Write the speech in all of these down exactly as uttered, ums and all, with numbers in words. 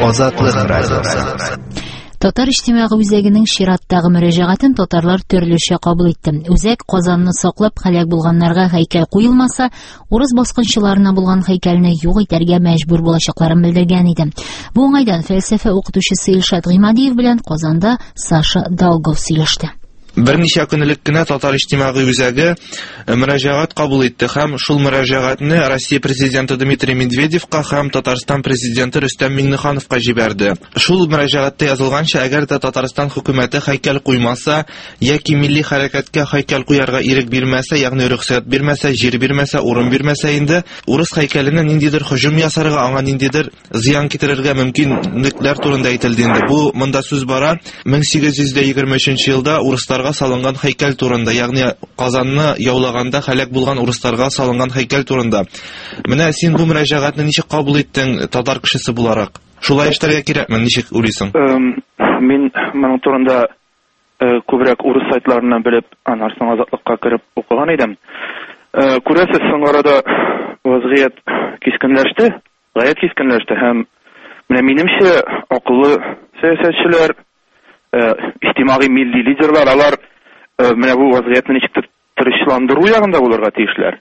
Азатлык радиосы. Татар иҗтимагый үзәгенең чираттагы мөрәҗәгатен татарлар төрлечә кабул итте. Үзәк Казанны саклап һәлак булганнарга һәйкәл куелмаса, урыс баскынчыларына булган һәйкәлне юк итәргә мәҗбүр булачакларын белдергән иде. Бу уңайдан фәлсәфә укытучысы Илшат Гыймадиев белән Казанда Саша Долгов сөйләште. Берничә көнлек кенә Татар иҗтимагый үзәге мөрәҗәгать кабул итте һәм шул мөрәҗәгатьне Россия президенты Дмитрий Медведевка һәм Татарстан президенты Рөстәм Миңнехановка җибәрде. Шул мөрәҗәгатьтә язылганча, әгәр дә Татарстан хөкүмәте һәйкәл куймаса яки милли хәрәкәткә һәйкәл куярга ирек бирмәсә, ягъни рөхсәт бирмәсә, җир бирмәсә, урын бирмәсә, инде урыс һәйкәленә ниндидер һөҗүм ясарга, аңа ниндидер зыян китерергә мөмкинлекләр турында әйтелде инде. Бу монда сүз бара мең сигез йөз егерме өченче елда урыслар салынган һәйкәл турында, ягъни Казанны яулаганда һәлак булган урысларга салынган һәйкәл турында. Менә син бу мөрәҗәгатьне ничек кабул иттең татар кешесе буларак? Шулай эшләргә кирәкме, ничек уйлыйсың? Мин моның турында күбрәк урыс сайтларыннан белеп, аннан азатлыкка кереп укыган идем. Күрәсез, соң арада вазгыять кискенләште, гаять кискенләште һәм менә минемчә акыллы сәясәтчеләр, иҗтимагый милли лидерлар, алар менә бу вазгыятьне ничектер тырышландыру ягында булырга тиешләр.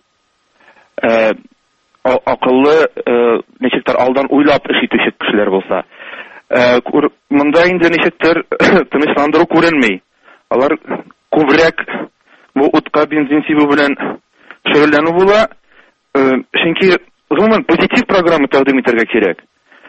Акыллы, ничектер алдан уйлап эш итүче кешеләр булса. Монда инде ничектер тынычландыру күренми. Алар күбрәк бу утка бензин сибү белән шөгыльләнү була. Чөнки гомумән позитив программа тәкъдим итәргә кирәк.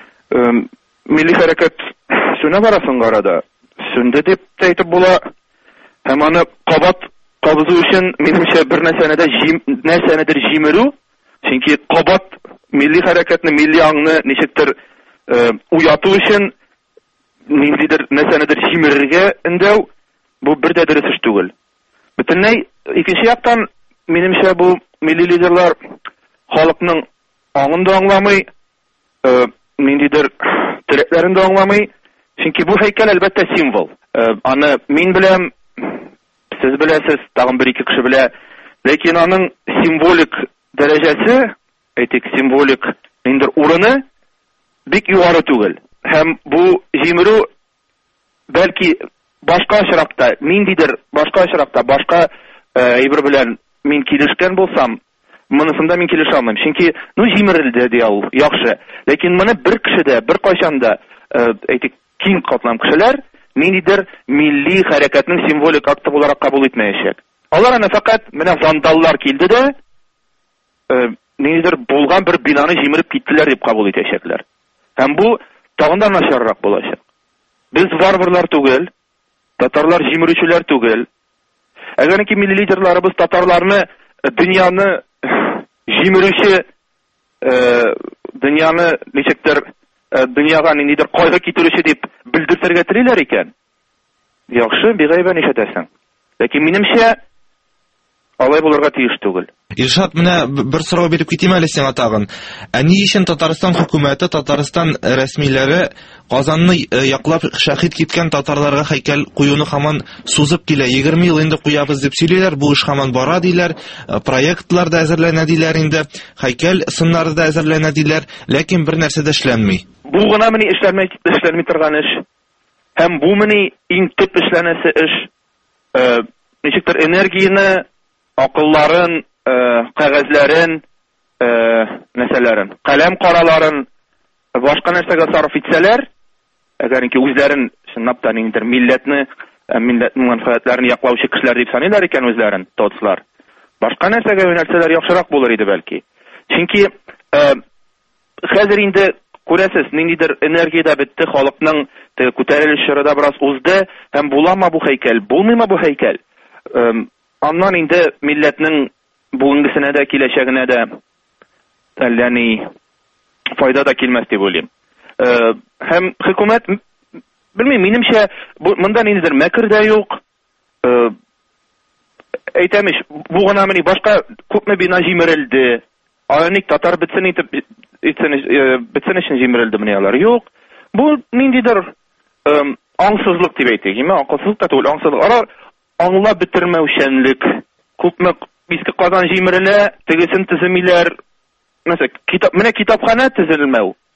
Милли хәрәкәт сүнә бара соңгы арада. Сүнде дип әйтеп була. Һәм аны кабат кабызу өчен минемчә бер нәрсәне нәрсәнедер җимерү. Чөнки кабат милли хәрәкәтне, милли аңны ничектер уяту өчен ниндидер нәрсәнедер җимерергә эндәү, бу бер дә дөрес эш түгел. Бөтенләй икенче яктан минемчә бу милли лидерлар халыкның аңын да аңламый, ниндидер теләкләрен дә аңламый. Чөнки бу һәйкәл әлбәттә символ. Аны мин беләм, сез беләсез, тагын бер-ике кеше белә. Ләкин аның символик дәрәҗәсе, әйтик, символик ниндидер урыны бик югары түгел. Һәм бу җимерү бәлки башка очракта, ниндидер башка очракта, башка әйбер белән мин килешкән булсам, монысында мин килешә алмыйм. Чөнки ну җимерелде ди ул, яхшы. Ләкин моны бер кешедә, бер кайчанда, әйтик, киң катлам кешеләр ниндидер милли хәрәкәтнең символик акты буларак кабул итмәячәк. Алар аны фақат менә вандаллар килде дә, ниндидер булган бер бинаны җимереп киттеләр дип кабул итәчәкләр. Һәм бу тагын да начаррак булачак. Без варварлар түгел, татарлар җимерүчеләр түгел. Әгәр ки милли лидерларыбыз татарларны дөньяны җимерүче, дөньяны ничектер дөньяга ниндидер кайгы китерүче дип белдертергә телиләр икән, яхшы, бигайбә нишәтәсең. Ләкин минемчә алай булырга тиеш түгел. Илшат, менә бер сорау биреп китим әле сиңа тагын. Ә ни өчен Татарстан хөкүмәте, Татарстан рәсмиләре Казанны яклап шәһид киткән татарларга һәйкәл куюны һаман сузып килә? егерме ел инде куябыз дип сөйлиләр, бу эш һаман бара диләр, проектлар да әзерләнә диләр инде, һәйкәл сыннары да әзерләнә диләр, ләкин бер нәрсә дә эшләнми. Бу гына мени эшләнмәй эшләнми торган эш. Һәм бу мени иң төп эшләнәсе эш. Ничектер энергияне, акылларын, кәгазьләрен, нәрсәләрен, каләм караларын башка нәрсәгә сарыф итсәләр, әгәр ки үзләрен чынлап та ниндидер милләтне, милләтнең мәнфәгатьләрен яклаучы кешеләр дип саныйлар икән үзләрен, тоцлар, башка нәрсәгә юнәлсәләр яхшырак булыр иде бәлки. Чөнки хәзер инде күрәсез, ниндидер энергия да бетте, халыкның күтәрелеш чоры да бераз узды, һәм буламы бу һәйкәл, булмыймы бу һәйкәл? Аннан инде милләтнең бүгенгесенә дә, киләчәгенә дә әллә ни файда да килмәс дип уйлыйм. Һәм хөкүмәт, белмим, минемчә, монда ниндидер мәкер дә юк. Әйтәмеш, бу гына мени башка күпме бина җимерелде. Аяник татар бетсен итеп бетсен өчен җимерелде менә алар. Юк. Бу ниндидер аңсызлык дип әйтик. Акылсызлык та түгел, аңсызлык. Алар аңлап бетермәүчәнлек. Күпме иске Казан җимерелә, тегесен төземиләр. Мәсәлән, китап, менә китапханә төзелмәү.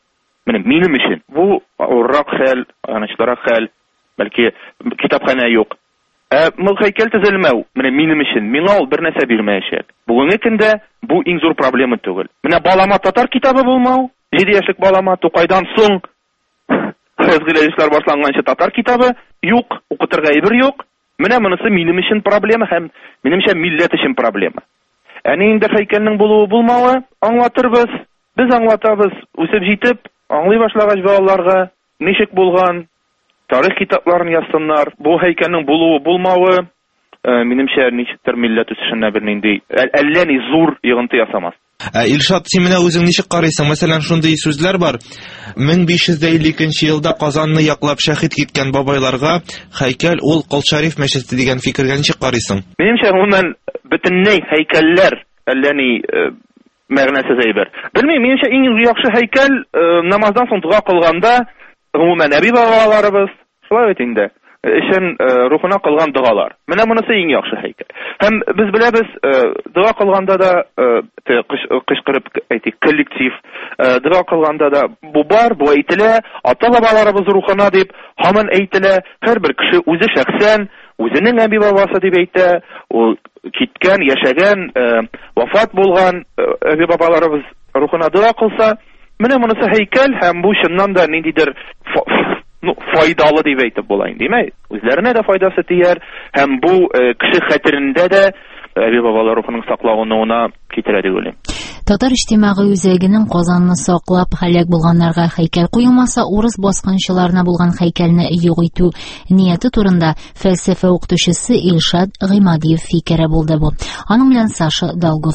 Менә минем өчен бу авыррак хәл, анычларак хәл, бәлки китапханә юк. Ә бу һәйкәл төзелмәү, менә минем өчен миңа ул бер нәрсә бирмәячәк. Бүгенге көндә бу иң зур проблема түгел. Менә балама татар китабы булмау, җиде яшьлек балама Тукайдан соң хәзгиләшләр башланганчы татар китабы юк, укытырга әйбер юк. Менә монысы минем өчен проблема һәм минемчә милләт өчен проблема. Әни инде һәйкәлнең булуы булмавы аңлатырбыз. Без аңлатабыз, үсеп җитеп, аңлый башлагач балаларга ничек булган, тарих китапларын язсыннар. Бу һәйкәлнең булуы булмавы минемчә ничектер милләт үсешенә бер нинди әллә ни зур йогынты ясамас. Илшат, син менә үзең ничек карыйсың? Мәсәлән, шундый сүзләр бар. мең биш йөз илле икенче елда Казанны яклап шәһид киткән бабайларга һәйкәл ул Кол Шариф мәчете дигән фикергә ничек карыйсың? Минемчә, гомумән бөтенләй һәйкәлләр әллә ни мәгънәсез әйбер. Белмим, минемчә иң яхшы һәйкәл намаздан соң дуа кылганда, гомумән әби бабаларыбыз, шулай бит инде, өчен рухына кылган дуалар. Менә монысы иң яхшы һәйкәл. Һәм без беләбез, дуа кылганда да кычкырып әйтик, коллектив, дуа кылганда да бу бар, бу әйтелә, ата-бабаларыбыз рухына дип һаман әйтелә. Һәрбер кеше үзе шәхсән үзенең әби бабасы дип әйтә, ул киткән, яшәгән, вафат булган әби бабаларыбыз рухына дуа кылса, менә монысы һәйкәл һәм бу чыннан да ниндидер файдалы дип әйтеп була инде, димәк, үзләренә дә файдасы тияр һәм бу кеше хәтерендә дә әби бабалар рухының саклануына китерә дип уйлыйм. Татар иҗтимагый үзәгенең Казанны саклап һәлак булганнарга һәйкәл куелмаса, урыс баскынчыларына булган һәйкәлне юк итү нияте турында фәлсәфә укытучысы Илшат Гыймадиев фикере булды бу. Аның белән Саша Долгов